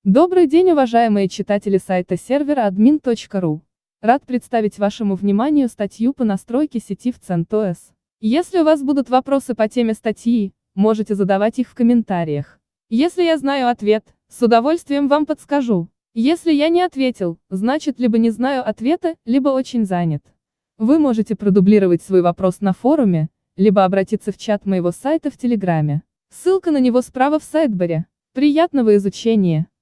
Добрый день, уважаемые читатели сайта сервера admin.ru. Рад представить вашему вниманию статью по настройке сети в CentOS. Если у вас будут вопросы по теме статьи, можете задавать их в комментариях. Если я знаю ответ, с удовольствием вам подскажу. Если я не ответил, значит либо не знаю ответа, либо очень занят. Вы можете продублировать свой вопрос на форуме, либо обратиться в чат моего сайта в Телеграме. Ссылка на него справа в сайдбаре. Приятного изучения!